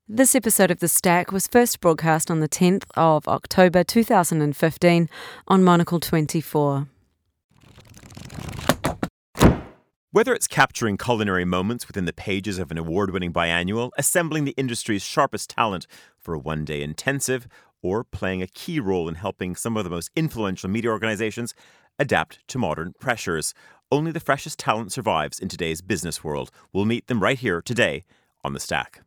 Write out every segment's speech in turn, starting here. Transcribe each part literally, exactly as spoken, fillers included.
This episode of The Stack was first broadcast on the tenth of October two thousand fifteen on Monocle twenty-four. Whether it's capturing culinary moments within the pages of an award-winning biannual, assembling the industry's sharpest talent for a one-day intensive, or playing a key role in helping some of the most influential media organizations adapt to modern pressures, only the freshest talent survives in today's business world. We'll meet them right here today on The Stack.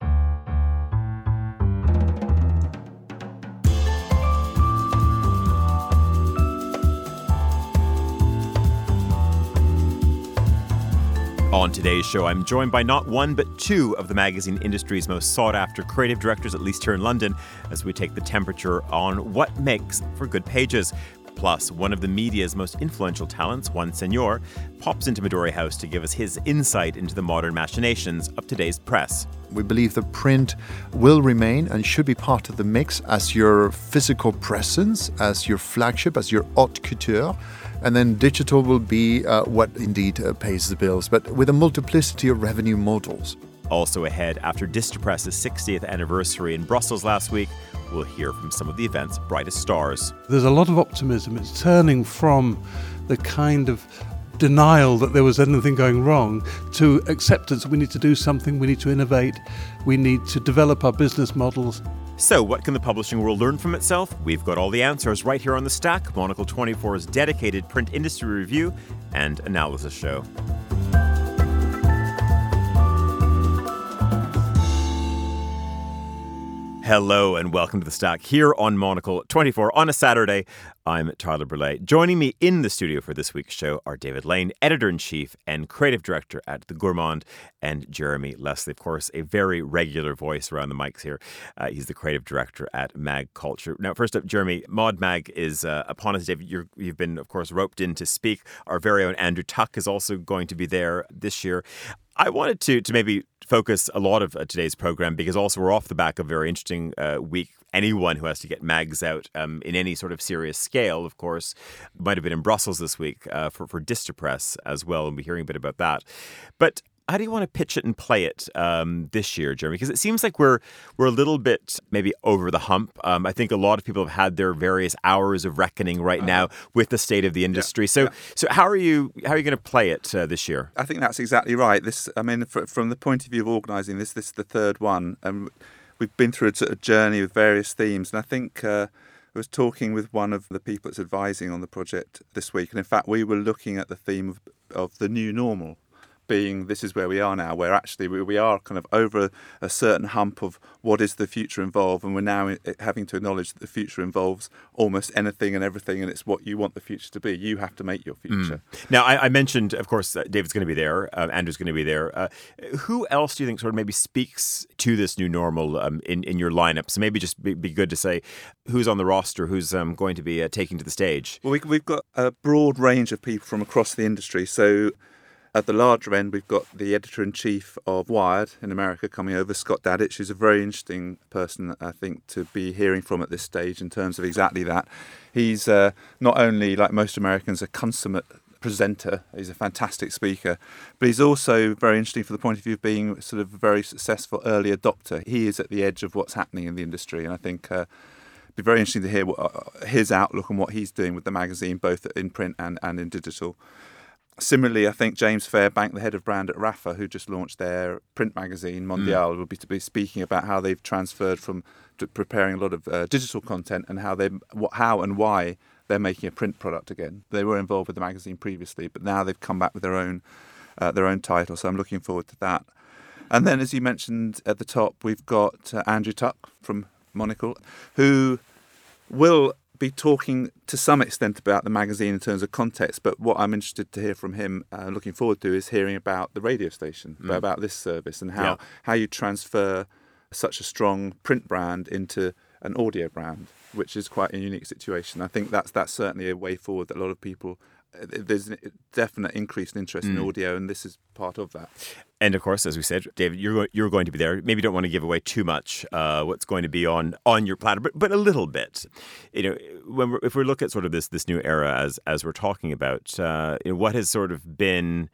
On today's show, I'm joined by not one, but two of the magazine industry's most sought-after creative directors, at least here in London, as we take the temperature on what makes for good pages. Plus, one of the media's most influential talents, Juan Señor, pops into Midori House to give us his insight into the modern machinations of today's press. We believe that print will remain and should be part of the mix as your physical presence, as your flagship, as your haute couture. And then digital will be uh, what indeed uh, pays the bills, but with a multiplicity of revenue models. Also ahead, after Digipress's sixtieth anniversary in Brussels last week, we'll hear from some of the event's brightest stars. There's a lot of optimism. It's turning from the kind of denial that there was anything going wrong to acceptance that we need to do something, we need to innovate, we need to develop our business models. So, what can the publishing world learn from itself? We've got all the answers right here on The Stack, Monocle twenty-four's dedicated print industry review and analysis show. Hello and welcome to The Stack here on Monocle twenty-four on a Saturday. I'm Tyler Burleigh. Joining me in the studio for this week's show are David Lane, Editor-in-Chief and Creative Director at The Gourmand, and Jeremy Leslie, of course, a very regular voice around the mics here. Uh, he's the Creative Director at Mag Culture. Now, first up, Jeremy, Mod Mag is uh, upon us. David, you're, you've been, of course, roped in to speak. Our very own Andrew Tuck is also going to be there this year. I wanted to to maybe focus a lot of uh, today's program because also we're off the back of a very interesting uh, week. Anyone who has to get mags out um, in any sort of serious scale, of course, might have been in Brussels this week uh, for, for Digipress as well, and we're hearing a bit about that. But how do you want to pitch it and play it um, this year, Jeremy? Because it seems like we're we're a little bit maybe over the hump. Um, I think a lot of people have had their various hours of reckoning right uh, now with the state of the industry. Yeah, so, yeah. so how are you how are you going to play it uh, this year? I think that's exactly right. This, I mean, for, from the point of view of organising this, this is the third one, and we've been through a sort of journey with various themes. And I think uh, I was talking with one of the people that's advising on the project this week, and in fact, we were looking at the theme of, of the new normal. Being this is where we are now, where actually we, we are kind of over a, a certain hump of what is the future involve, and we're now having to acknowledge that the future involves almost anything and everything, and it's what you want the future to be. You have to make your future. Mm. Now, I, I mentioned, of course, uh, David's going to be there, uh, Andrew's going to be there. Uh, who else do you think sort of maybe speaks to this new normal um, in, in your lineup? So maybe just be, be good to say who's on the roster, who's um, going to be uh, taking to the stage. Well, we, we've got a broad range of people from across the industry, so at the larger end, we've got the editor-in-chief of Wired in America coming over, Scott Dadich, who's a very interesting person, I think, to be hearing from at this stage in terms of exactly that. He's uh, not only, like most Americans, a consummate presenter, he's a fantastic speaker, but he's also very interesting from the point of view of being sort of a very successful early adopter. He is at the edge of what's happening in the industry, and I think uh, it'd be very interesting to hear what, uh, his outlook on what he's doing with the magazine, both in print and, and in digital. Similarly, I think James Fairbank, the head of brand at R A F A, who just launched their print magazine, Mondial, mm. will be to be speaking about how they've transferred from to preparing a lot of uh, digital content and how they, what, how and why they're making a print product again. They were involved with the magazine previously, but now they've come back with their own uh, their own title. So I'm looking forward to that. And then, as you mentioned at the top, we've got uh, Andrew Tuck from Monocle, who will be talking to some extent about the magazine in terms of context, but what I'm interested to hear from him, uh, looking forward to, is hearing about the radio station, mm. about this service and how, yeah. how you transfer such a strong print brand into an audio brand, which is quite a unique situation. I think that's that's certainly a way forward that a lot of people, there's a definite increase in interest mm. in audio, and this is part of that. And of course, as we said, David, you're you're going to be there. Maybe you don't want to give away too much uh, what's going to be on, on your platter, but but a little bit. You know, when we're, if we look at sort of this this new era as as we're talking about, uh, you know, what has sort of been,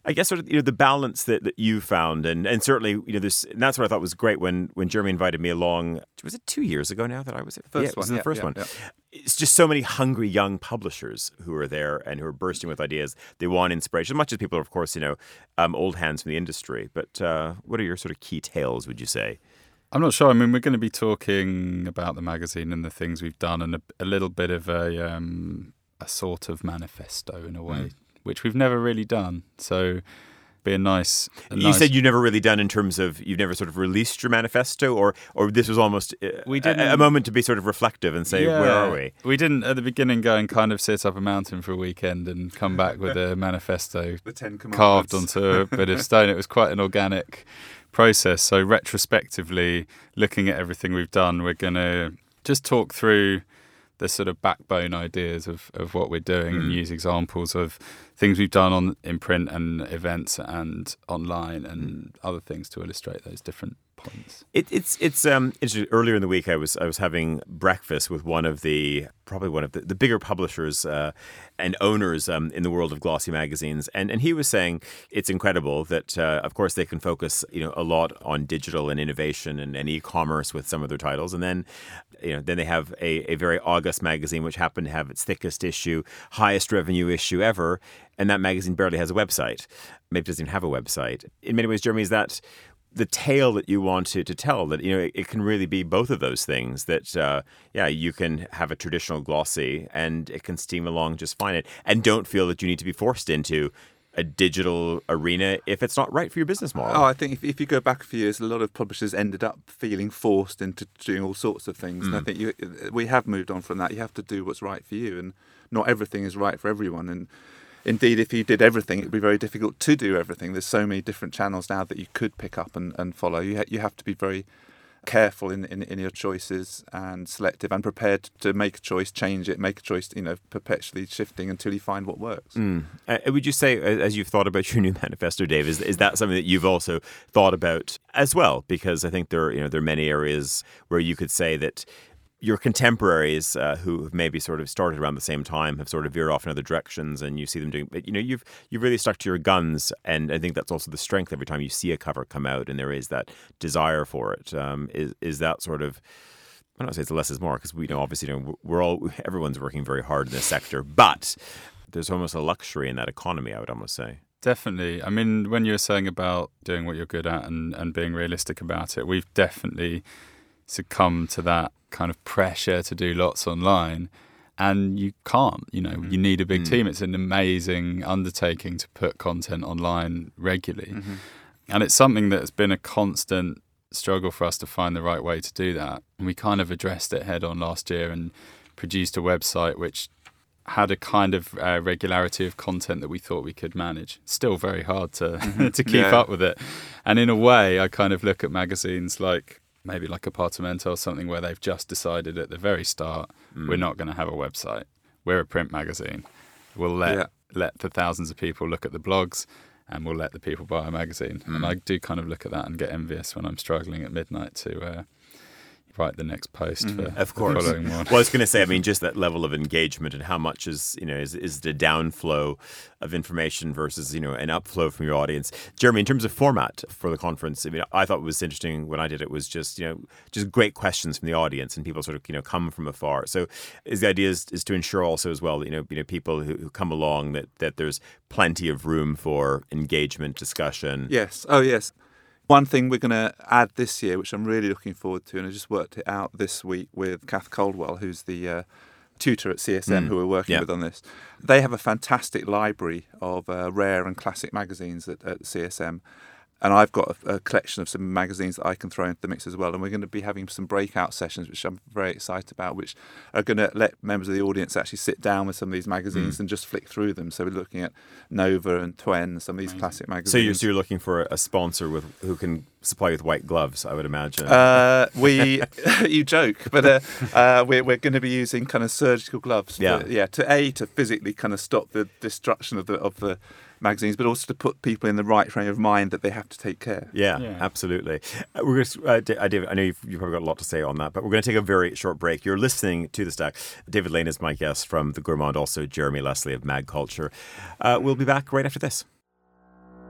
I guess sort of you know the balance that, that you found, and, and certainly you know this, and that's what I thought was great when when Jeremy invited me along. Was it two years ago now that I was at? First yeah, it was one, the yeah, first yeah, one. yeah. It's just so many hungry young publishers who are there and who are bursting with ideas. They want inspiration, as much as people are, of course, you know, um, old hands from the industry. But uh, what are your sort of key tales, would you say? I'm not sure. I mean, we're going to be talking about the magazine and the things we've done, and a, a little bit of a um, a sort of manifesto in a way, mm. which we've never really done. So. Be a nice. A you nice... said you've never really done in terms of you've never sort of released your manifesto, or or this was almost we a, a moment to be sort of reflective and say, yeah, where are we? We didn't at the beginning go and kind of sit up a mountain for a weekend and come back with a manifesto the Ten carved onto a bit of stone. It was quite an organic process. So retrospectively, looking at everything we've done, we're going to just talk through the sort of backbone ideas of, of what we're doing mm. and use examples of things we've done on in print and events and online and mm. other things to illustrate those different points. It, it's it's um interesting. Earlier in the week, I was I was having breakfast with one of the probably one of the, the bigger publishers uh, and owners um, in the world of glossy magazines, and and he was saying it's incredible that uh, of course they can focus you know a lot on digital and innovation and, and e-commerce with some of their titles, and then you know then they have a, a very august magazine which happened to have its thickest issue, highest revenue issue ever, and that magazine barely has a website. Maybe doesn't even have a website. In many ways, Jeremy, is that the tale that you want to, to tell, that, you know, it, it can really be both of those things, that, uh, yeah, you can have a traditional glossy and it can steam along just fine. And don't feel that you need to be forced into a digital arena if it's not right for your business model. Oh, I think if, if you go back a few years, a lot of publishers ended up feeling forced into doing all sorts of things. Mm. And I think you, we have moved on from that. You have to do what's right for you, and not everything is right for everyone. And indeed, if you did everything, it would be very difficult to do everything. There's so many different channels now that you could pick up and, and follow. You ha- you have to be very careful in, in in your choices and selective and prepared to make a choice, change it, make a choice, you know, perpetually shifting until you find what works. Mm. Uh, would you say, as you've thought about your new manifesto, Dave, is, is that something that you've also thought about as well? Because I think there are, you know, there are many areas where you could say that your contemporaries uh, who have maybe sort of started around the same time have sort of veered off in other directions, and you see them doing, but you know, you've you've really stuck to your guns, and I think that's also the strength every time you see a cover come out, and there is that desire for it. Um, is is that sort of, I don't say it's less is more, because we know obviously you know, we're all everyone's working very hard in this sector, but there's almost a luxury in that economy, I would almost say. Definitely. I mean, when you were saying about doing what you're good at and, and being realistic about it, we've definitely succumbed to that kind of pressure to do lots online, and you can't, you know, mm-hmm. you need a big mm-hmm. team. It's an amazing undertaking to put content online regularly. Mm-hmm. And it's something that's been a constant struggle for us to find the right way to do that. And we kind of addressed it head on last year and produced a website which had a kind of uh, regularity of content that we thought we could manage. Still very hard to to keep yeah. up with it. And in a way, I kind of look at magazines like maybe like Apartamento or something, where they've just decided at the very start, mm. we're not going to have a website. We're a print magazine. We'll let yeah. let the thousands of people look at the blogs, and we'll let the people buy a magazine. Mm. And I do kind of look at that and get envious when I'm struggling at midnight to uh, write the next post mm. for of course. the following one. Well, I was going to say, I mean, just that level of engagement and how much is, you know, is, is the downflow of information versus, you know, an upflow from your audience. Jeremy, in terms of format for the conference, I mean, I thought what was interesting when I did it was just, you know, just great questions from the audience, and people sort of, you know, come from afar. So is the idea is, is to ensure also as well that, you know, you know, people who, who come along, that, that there's plenty of room for engagement, discussion. Yes. Oh, yes. One thing we're going to add this year, which I'm really looking forward to, and I just worked it out this week with Kath Coldwell, who's the uh, tutor at C S M, mm. who we're working yeah. with on this. They have a fantastic library of uh, rare and classic magazines at, at C S M. And I've got a, a collection of some magazines that I can throw into the mix as well. And we're going to be having some breakout sessions, which I'm very excited about, which are going to let members of the audience actually sit down with some of these magazines mm. and just flick through them. So we're looking at Nova and Twen, some of these Amazing. classic magazines. So you're, so you're looking for a sponsor with who can supply you with white gloves, I would imagine. Uh, we, you joke, but uh, uh, we're, we're going to be using kind of surgical gloves. Yeah. For, yeah. To A, to physically kind of stop the destruction of the of the magazines, but also to put people in the right frame of mind that they have to take care. Yeah, yeah. absolutely. Uh, we're going to, uh, David, I know you've, you've probably got a lot to say on that, but we're going to take a very short break. You're listening to The Stack. David Lane is my guest from The Gourmand, also Jeremy Leslie of Mag Culture. Uh, we'll be back right after this.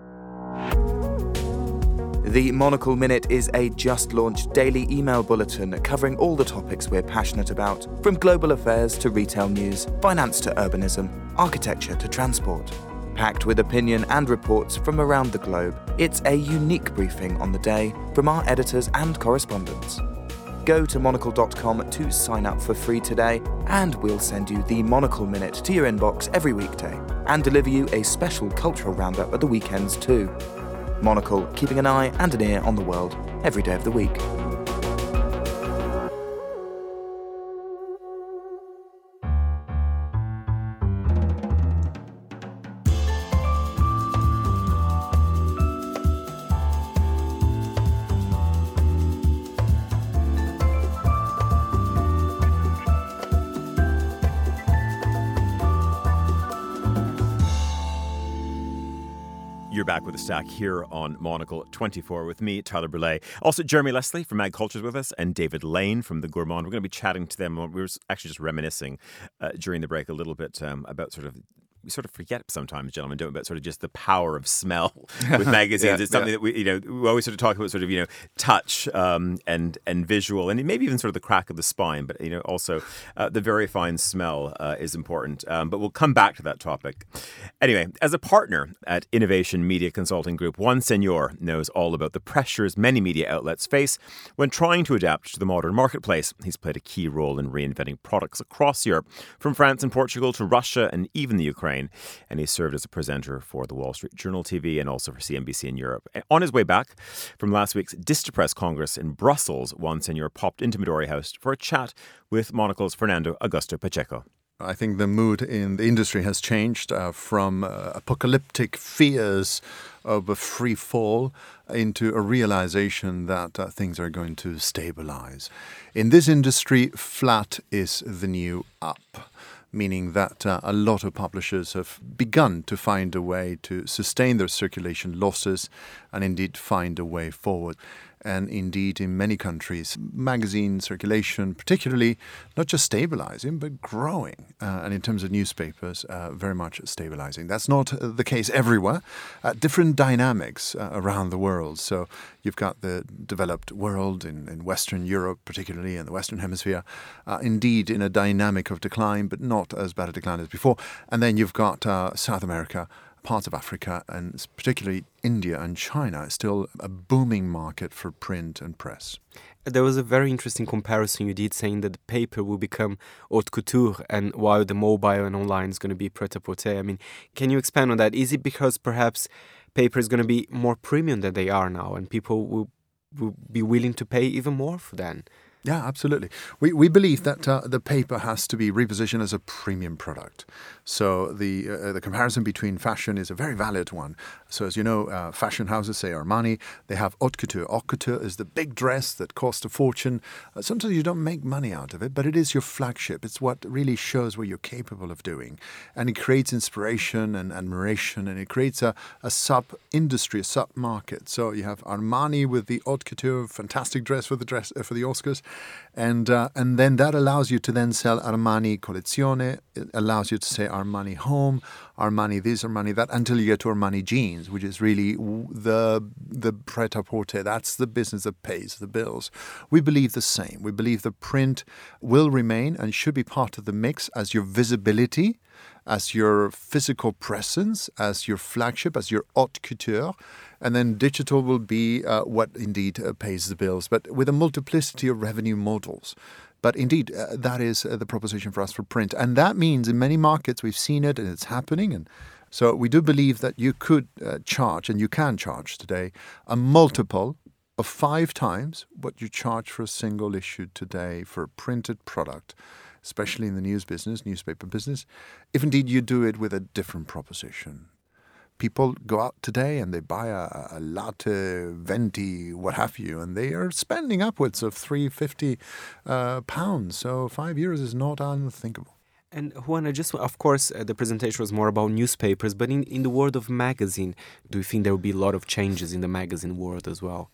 The Monocle Minute is a just-launched daily email bulletin covering all the topics we're passionate about, from global affairs to retail news, finance to urbanism, architecture to transport. Packed with opinion and reports from around the globe, it's a unique briefing on the day from our editors and correspondents. Go to monocle dot com to sign up for free today, and we'll send you the Monocle Minute to your inbox every weekday and deliver you a special cultural roundup at the weekends too. Monocle, keeping an eye and an ear on the world every day of the week. You're back with the Stack here on Monocle twenty-four with me, Tyler Brûlé. Also, Jeremy Leslie from Mag Cultures with us, and David Lane from The Gourmand. We're going to be chatting to them. We were actually just reminiscing uh, during the break a little bit um, about sort of, we sort of forget sometimes, gentlemen, don't we, about sort of just the power of smell with magazines. yeah, it's something yeah. that we, you know, we always sort of talk about sort of, you know, touch um, and and visual, and maybe even sort of the crack of the spine, but, you know, also uh, the very fine smell uh, is important. Um, but we'll come back to that topic. Anyway, as a partner at Innovation Media Consulting Group, Juan Señor knows all about the pressures many media outlets face when trying to adapt to the modern marketplace. He's played a key role in reinventing products across Europe, from France and Portugal to Russia and even the Ukraine. And he served as a presenter for the Wall Street Journal T V and also for C N B C in Europe. On his way back from last week's Distapress Congress in Brussels, Juan Señor popped into Midori House for a chat with Monocle's Fernando Augusto Pacheco. I think the mood in the industry has changed uh, from uh, apocalyptic fears of a free fall into a realization that uh, things are going to stabilize. In this industry, flat is the new up, meaning that uh, a lot of publishers have begun to find a way to sustain their circulation losses and indeed find a way forward. And indeed, in many countries, magazine circulation, particularly not just stabilizing, but growing. Uh, and in terms of newspapers, uh, very much stabilizing. That's not uh, the case everywhere. Uh, different dynamics uh, around the world. So you've got the developed world in, in Western Europe, particularly in the Western Hemisphere, uh, indeed in a dynamic of decline, but not as bad a decline as before. And then you've got uh, South America, parts of Africa, and particularly India and China, is still a booming market for print and press. There was a very interesting comparison you did, saying that the paper will become haute couture, and while the mobile and online is going to be pret-à-porter. I mean, can you expand on that? Is it because perhaps paper is going to be more premium than they are now, and people will, will be willing to pay even more for that? Yeah, absolutely. We we believe that uh, the paper has to be repositioned as a premium product. So the uh, the comparison between fashion is a very valid one. So as you know, uh, fashion houses, say Armani, they have haute couture. Haute couture is the big dress that costs a fortune. Uh, sometimes you don't make money out of it, but it is your flagship. It's what really shows what you're capable of doing. And it creates inspiration and admiration, and it creates a, a sub-industry, a sub-market. So you have Armani with the haute couture, fantastic dress for the dress uh, for the Oscars. And uh, and then that allows you to then sell Armani Collezione. It allows you to say Armani Home, Armani this, Armani that, until you get to Armani Jeans, which is really the the pret-à-porter. That's the business that pays the bills. We believe the same. We believe the print will remain and should be part of the mix as your visibility, as your physical presence, as your flagship, as your haute couture. And then digital will be uh, what indeed uh, pays the bills, but with a multiplicity of revenue models. But indeed, uh, that is uh, the proposition for us for print. And that means in many markets we've seen it and it's happening. And so we do believe that you could uh, charge, and you can charge today, a multiple of five times what you charge for a single issue today for a printed product, especially in the news business, newspaper business, if indeed you do it with a different proposition. People go out today and they buy a, a latte, venti, what have you, and they are spending upwards of three hundred fifty uh, pounds. So five years is not unthinkable. And Juan, I just, of course, uh, the presentation was more about newspapers, but in, in the world of magazine, do you think there will be a lot of changes in the magazine world as well?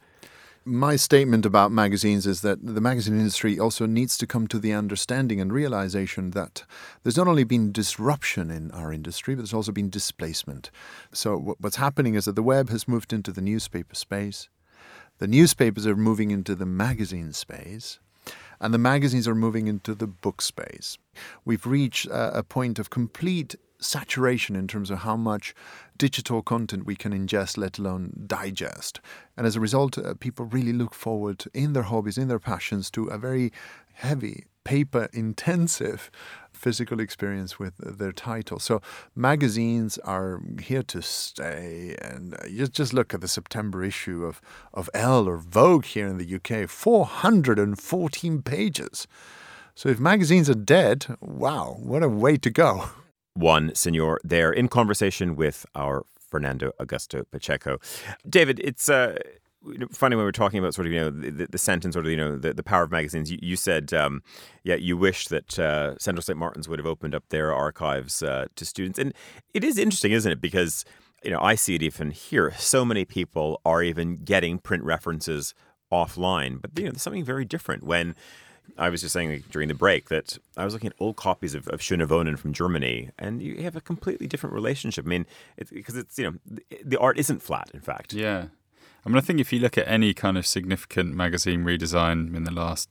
My statement about magazines is that the magazine industry also needs to come to the understanding and realization that there's not only been disruption in our industry, but there's also been displacement. So what's happening is that the web has moved into the newspaper space. The newspapers are moving into the magazine space, and the magazines are moving into the book space. We've reached uh, a point of complete saturation in terms of how much digital content we can ingest, let alone digest. And as a result, uh, people really look forward in their hobbies, in their passions, to a very heavy, paper-intensive physical experience with their title. So magazines are here to stay. And uh, you just look at the September issue of, of Elle or Vogue here in the U K, four hundred fourteen pages. So if magazines are dead, wow, what a way to go. Juan Señor there in conversation with our Fernando Augusto Pacheco. David, it's uh, funny when we're talking about sort of, you know, the, the sentence or, you know, the, the power of magazines. You, you said, um, yeah, you wish that uh, Central Saint Martin's would have opened up their archives uh, to students. And it is interesting, isn't it? Because, you know, I see it even here. So many people are even getting print references offline. But, you know, there's something very different when... I was just saying like, during the break that I was looking at old copies of, of Schöne Wohnen from Germany, and you have a completely different relationship. I mean, it's, because it's, you know, the, the art isn't flat, in fact. Yeah. I mean, I think if you look at any kind of significant magazine redesign in the last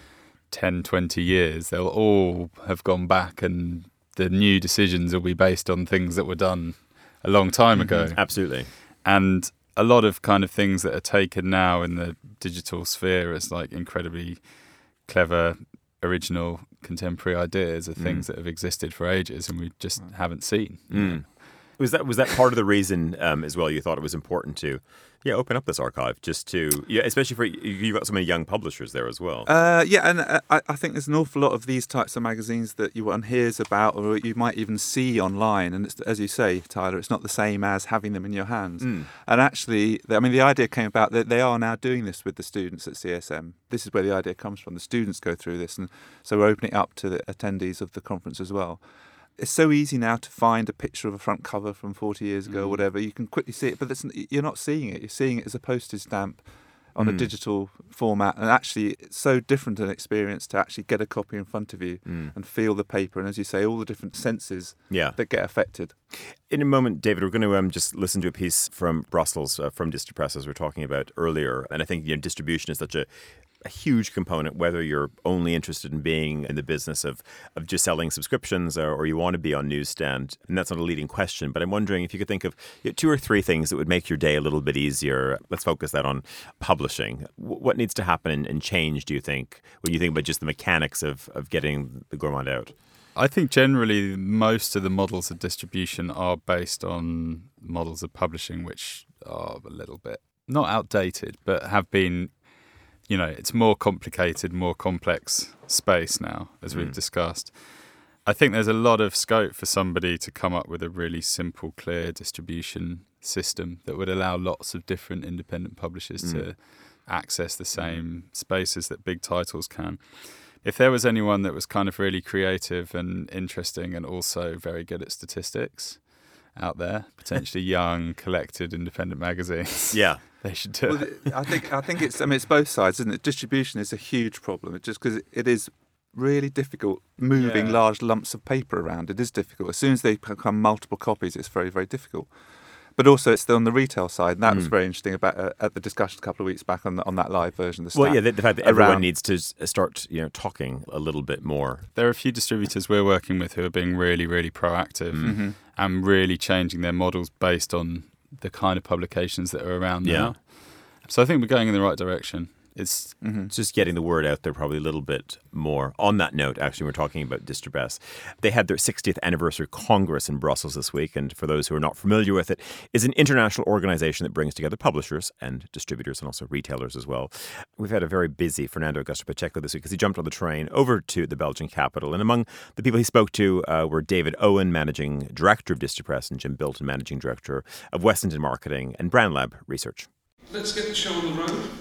ten, twenty years, they'll all have gone back and the new decisions will be based on things that were done a long time mm-hmm. ago. Absolutely. And a lot of kind of things that are taken now in the digital sphere as like incredibly clever, original, contemporary ideas are things mm. that have existed for ages and we just haven't seen. Mm. Was that was that part of the reason um, as well? You thought it was important to, yeah, open up this archive just to, yeah, especially for you've got so many young publishers there as well. Uh, yeah, and uh, I, I think there's an awful lot of these types of magazines that you one hears about, or you might even see online. And it's, as you say, Tyler, it's not the same as having them in your hands. Mm. And actually, I mean, the idea came about that they are now doing this with the students at C S M. This is where the idea comes from. The students go through this, and so we're opening it up to the attendees of the conference as well. It's so easy now to find a picture of a front cover from forty years ago, mm. or whatever. You can quickly see it, but it's, you're not seeing it. You're seeing it as a postage stamp on mm. a digital format. And actually, it's so different an experience to actually get a copy in front of you mm. and feel the paper. And as you say, all the different senses yeah. that get affected. In a moment, David, we're going to um, just listen to a piece from Brussels, uh, from Digipress, as we were talking about earlier. And I think, you know, distribution is such a a huge component, whether you're only interested in being in the business of, of just selling subscriptions or, or you want to be on newsstand. And that's not a leading question, but I'm wondering if you could think of you know, two or three things that would make your day a little bit easier. Let's focus that on publishing. W- what needs to happen and, and change, do you think, when you think about just the mechanics of, of getting the Gourmand out? I think generally most of the models of distribution are based on models of publishing, which are a little bit, not outdated, but have been, you know, it's more complicated, more complex space now, as we've mm. discussed. I think there's a lot of scope for somebody to come up with a really simple, clear distribution system that would allow lots of different independent publishers mm. to access the same spaces that big titles can. If there was anyone that was kind of really creative and interesting and also very good at statistics out there, potentially young, collected, independent magazines, yeah, they should do well, it. I think I think it's I mean it's both sides, isn't it? Distribution is a huge problem. It's just because it is really difficult moving yeah. large lumps of paper around. It is difficult. As soon as they become multiple copies, it's very very difficult. But also, it's still on the retail side, and that mm. was very interesting about uh, at the discussion a couple of weeks back on the, on that live version of the Well, yeah, the, the fact that everyone around. needs to start, you know, talking a little bit more. There are a few distributors we're working with who are being really, really proactive mm-hmm. and really changing their models based on the kind of publications that are around yeah. now. So I think we're going in the right direction. It's mm-hmm. just getting the word out there probably a little bit more. On that note, actually, we're talking about Distribess. They had their sixtieth anniversary Congress in Brussels this week, and for those who are not familiar with it, is an international organization that brings together publishers and distributors and also retailers as well. We've had a very busy Fernando Augusto Pacheco this week because he jumped on the train over to the Belgian capital, and among the people he spoke to uh, were David Owen, Managing Director of Distribess, and Jim Bilton, Managing Director of Westington Marketing and Brand Lab Research. Let's get the show on the road.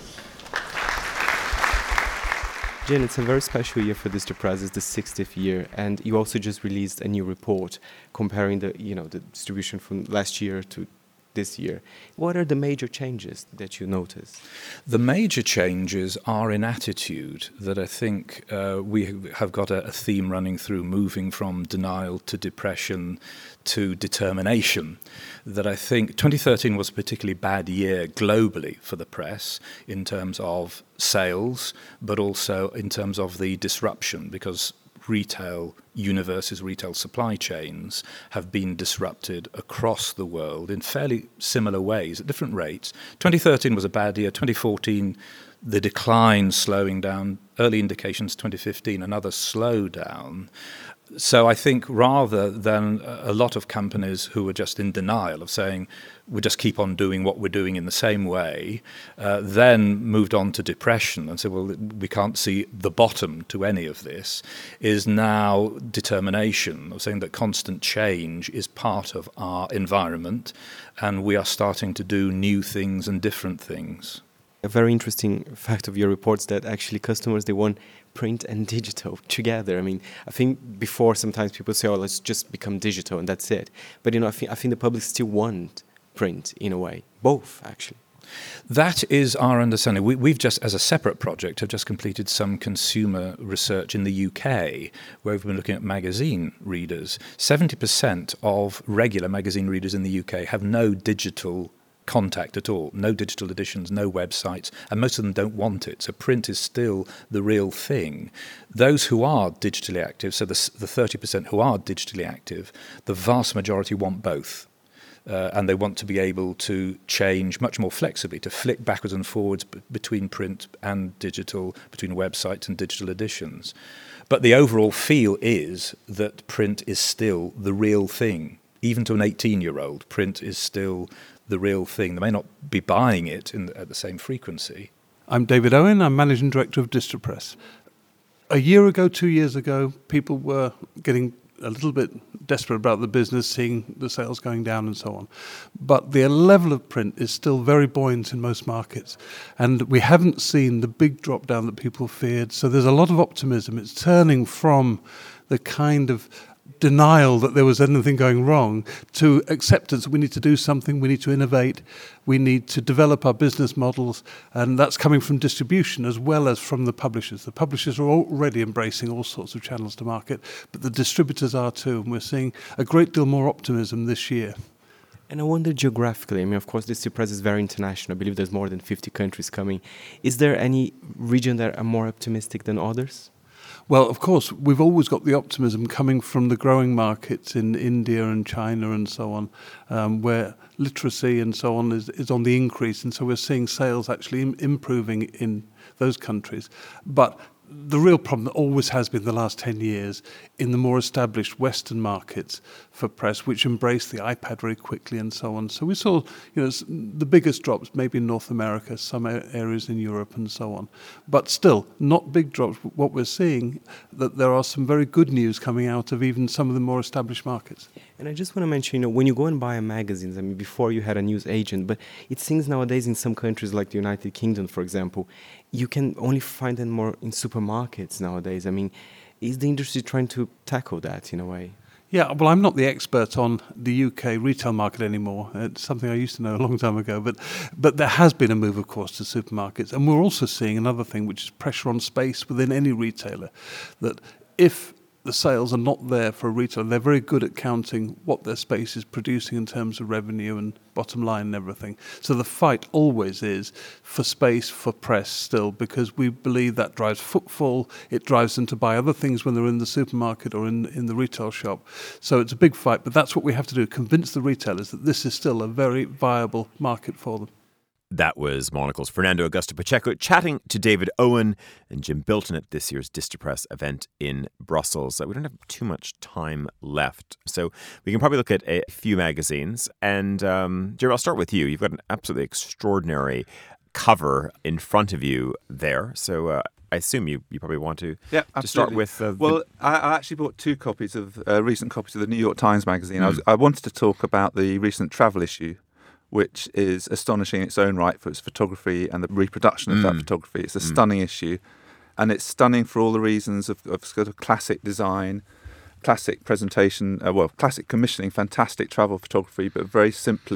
Jen, it's a very special year for Distribess. It's the sixtieth year, and you also just released a new report comparing the, you know, the distribution from last year to this year. What are the major changes that you notice? The major changes are in attitude that I think uh, we have got a, a theme running through, moving from denial to depression to determination, that I think twenty thirteen was a particularly bad year globally for the press in terms of sales, but also in terms of the disruption, because retail universes, retail supply chains have been disrupted across the world in fairly similar ways at different rates. twenty thirteen was a bad year. twenty fourteen, the decline slowing down. Early indications, twenty fifteen, another slowdown. So I think rather than a lot of companies who are just in denial of saying we just keep on doing what we're doing in the same way, uh, then moved on to depression and said, well, we can't see the bottom to any of this, is now determination of saying that constant change is part of our environment and we are starting to do new things and different things. A very interesting fact of your reports that actually customers, they want print and digital together. I mean, I think before sometimes people say, oh, let's just become digital and that's it. But, you know, I think, I think the public still want print in a way, both actually. That is our understanding. We, we've just, as a separate project, have just completed some consumer research in the U K, where we've been looking at magazine readers. seventy percent of regular magazine readers in the U K have no digital contact at all, no digital editions, no websites, and most of them don't want it. So print is still the real thing. Those who are digitally active, so the, the thirty percent who are digitally active, the vast majority want both. Uh, and they want to be able to change much more flexibly, to flick backwards and forwards b- between print and digital, between websites and digital editions. But the overall feel is that print is still the real thing. Even to an eighteen-year-old, print is still the real thing. They may not be buying it in the, at the same frequency. I'm David Owen. I'm Managing Director of Distripress. A year ago, two years ago, people were getting a little bit desperate about the business, seeing the sales going down and so on. But the level of print is still very buoyant in most markets. And we haven't seen the big drop down that people feared. So there's a lot of optimism. It's turning from the kind of denial that there was anything going wrong to acceptance that we need to do something, we need to innovate, we need to develop our business models, and that's coming from distribution as well as from the publishers. The publishers are already embracing all sorts of channels to market, but the distributors are too, and we're seeing a great deal more optimism this year. And I wonder geographically, I mean, of course, Distripress is very international. I believe there's more than fifty countries coming. Is there any region that are more optimistic than others? Well, of course, we've always got the optimism coming from the growing markets in India and China and so on, um, where literacy and so on is, is on the increase. And so we're seeing sales actually im- improving in those countries. But the real problem that always has been the last ten years in the more established Western markets for press, which embraced the iPad very quickly and so on. So we saw, you know, the biggest drops maybe in North America, some areas in Europe and so on. But still, not big drops. What we're seeing, that there are some very good news coming out of even some of the more established markets. And I just want to mention, you know, when you go and buy a magazine, I mean, before you had a news agent, but it seems nowadays in some countries like the United Kingdom, for example, you can only find them more in supermarkets nowadays. I mean, is the industry trying to tackle that in a way? Yeah, well, I'm not the expert on the U K retail market anymore. It's something I used to know a long time ago. But but there has been a move, of course, to supermarkets. And we're also seeing another thing, which is pressure on space within any retailer, that if the sales are not there for a retailer, they're very good at counting what their space is producing in terms of revenue and bottom line and everything. So the fight always is for space, for press still, because we believe that drives footfall, it drives them to buy other things when they're in the supermarket or in, in the retail shop. So it's a big fight, but that's what we have to do, convince the retailers that this is still a very viable market for them. That was Monocle's Fernando Augusto Pacheco chatting to David Owen and Jim Bilton at this year's Distripress event in Brussels. We don't have too much time left, so we can probably look at a few magazines. And um, Jerry, I'll start with you. You've got an absolutely extraordinary cover in front of you there. So uh, I assume you, you probably want to, yeah, to start with... Uh, well, I, I actually bought two copies of, uh, recent copies of the New York Times magazine. Mm. I, was, I wanted to talk about the recent travel issue, which is astonishing in its own right for its photography and the reproduction of mm. that photography. It's a mm. stunning issue, and it's stunning for all the reasons of, of sort of classic design, classic presentation, uh, well, classic commissioning, fantastic travel photography, but very simply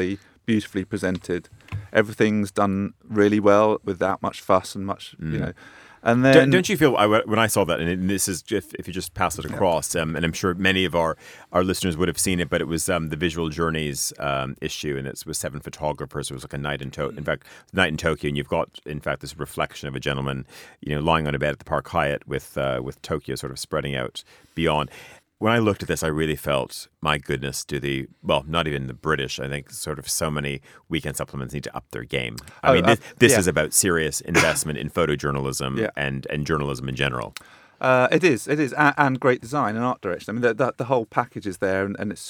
beautifully presented. Everything's done really well without much fuss and much, mm. you know. And then, don't, don't you feel, I, when I saw that, and this is if, if you just pass it across, um, and I'm sure many of our, our listeners would have seen it, but it was um, the Visual Journeys um, issue, and it was seven photographers. It was like a night in Tokyo. In fact, night in Tokyo, and you've got, in fact, this reflection of a gentleman, you know, lying on a bed at the Park Hyatt with uh, with Tokyo sort of spreading out beyond. When I looked at this, I really felt, my goodness, do the, well, not even the British, I think sort of so many weekend supplements need to up their game. I oh, mean, this, uh, this yeah. is about serious investment in photojournalism yeah. and, and journalism in general. Uh, it is, it is, and, and great design and art direction. I mean, the, the, the whole package is there, and, and it's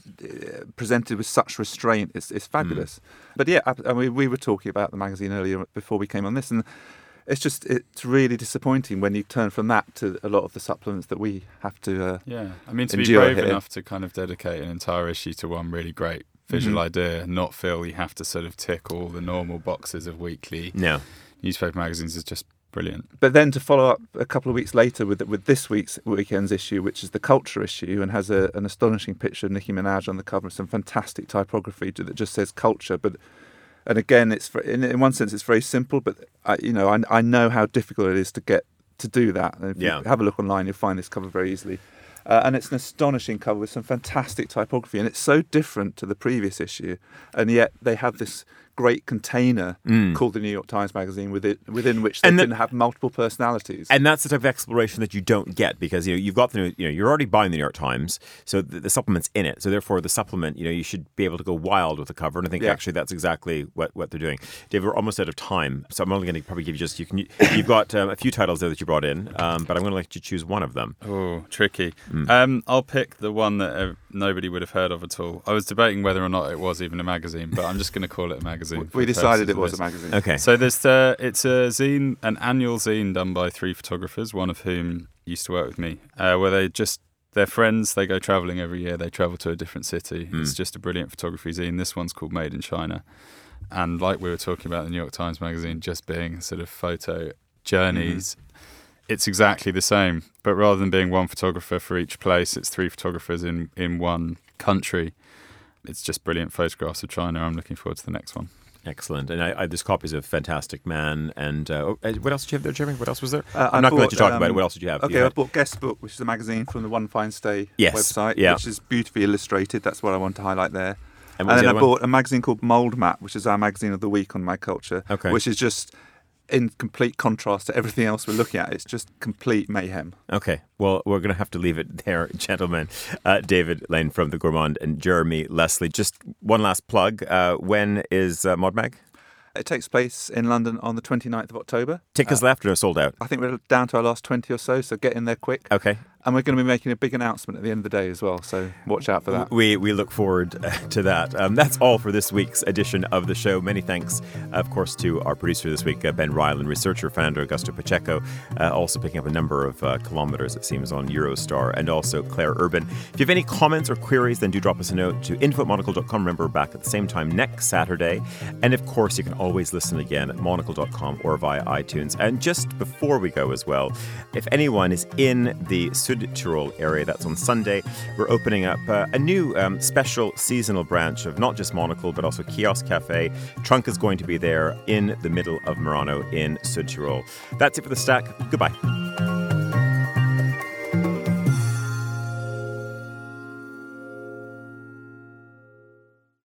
uh, presented with such restraint. It's, it's fabulous. Mm. But yeah, I, I mean, we were talking about the magazine earlier before we came on this, and it's just, it's really disappointing when you turn from that to a lot of the supplements that we have to uh, Yeah, I mean, to be endure brave here. enough to kind of dedicate an entire issue to one really great visual Mhm. idea and not feel you have to sort of tick all the normal boxes of weekly No. newspaper magazines is just brilliant. But then to follow up a couple of weeks later with with this week's weekend's issue, which is the culture issue, and has a, an astonishing picture of Nicki Minaj on the cover, some fantastic typography that just says culture, but and again, it's for, in, in one sense it's very simple, but I, you know, I, I know how difficult it is to get to do that. And if yeah. you have a look online, you'll find this cover very easily. Uh, and it's an astonishing cover with some fantastic typography, and it's so different to the previous issue, and yet they have this great container mm. called the New York Times Magazine within, within which they and can the, have multiple personalities. And that's the type of exploration that you don't get, because you know you've got the new, you know you're already buying the New York Times, so the, the supplement's in it. So therefore, the supplement, you know, you should be able to go wild with the cover. And I think yeah. actually that's exactly what, what they're doing. David, we're almost out of time, so I'm only going to probably give you just you can you've got um, a few titles there that you brought in, um, but I'm going to let you choose one of them. Oh, tricky. Mm. Um, I'll pick the one that uh, nobody would have heard of at all. I was debating whether or not it was even a magazine, but I'm just going to call it a magazine. We decided it was a magazine. Okay. So there's uh, it's a zine, an annual zine done by three photographers, one of whom used to work with me, uh, where they just, they're friends, they go travelling every year, they travel to a different city. Mm. It's just a brilliant photography zine. This one's called Made in China. And like we were talking about the New York Times Magazine just being sort of photo journeys, mm. it's exactly the same. But rather than being one photographer for each place, it's three photographers in, in one country. It's just brilliant photographs of China. I'm looking forward to the next one. Excellent. And I, I, there's copies of Fantastic Man. And uh, what else did you have there, Jeremy? What else was there? Uh, I'm I not bought, going to talk um, about it. What else did you have? Okay, you I had... bought Guest Book, which is a magazine from the One Fine Stay yes. website, yeah. which is beautifully illustrated. That's what I want to highlight there. And, and the then I one? bought a magazine called Mold Map, which is our magazine of the week on My Culture, okay. which is just in complete contrast to everything else we're looking at. It's just complete mayhem. Okay. Well, we're going to have to leave it there, gentlemen. Uh, David Lane from The Gourmand and Jeremy Leslie. Just one last plug. Uh, when is uh, Mod Mag? It takes place in London on the twenty-ninth of October. Tickets uh, left or sold out? I think we're down to our last twenty or so, so get in there quick. Okay. And we're going to be making a big announcement at the end of the day as well, so watch out for that. We we look forward to that. Um, that's all for this week's edition of the show. Many thanks, of course, to our producer this week, uh, Ben Ryland, researcher Fernando Augusto Pacheco, uh, also picking up a number of uh, kilometers, it seems, on Eurostar, and also Claire Urban. If you have any comments or queries, then do drop us a note to info at monocle dot com. Remember, back at the same time next Saturday. And, of course, you can always listen again at monocle dot com or via iTunes. And just before we go as well, if anyone is in the Südtirol area, that's on Sunday, we're opening up uh, a new um, special seasonal branch of not just Monocle, but also Kiosk Cafe. Trunk is going to be there in the middle of Murano in Südtirol. That's it for The Stack. Goodbye.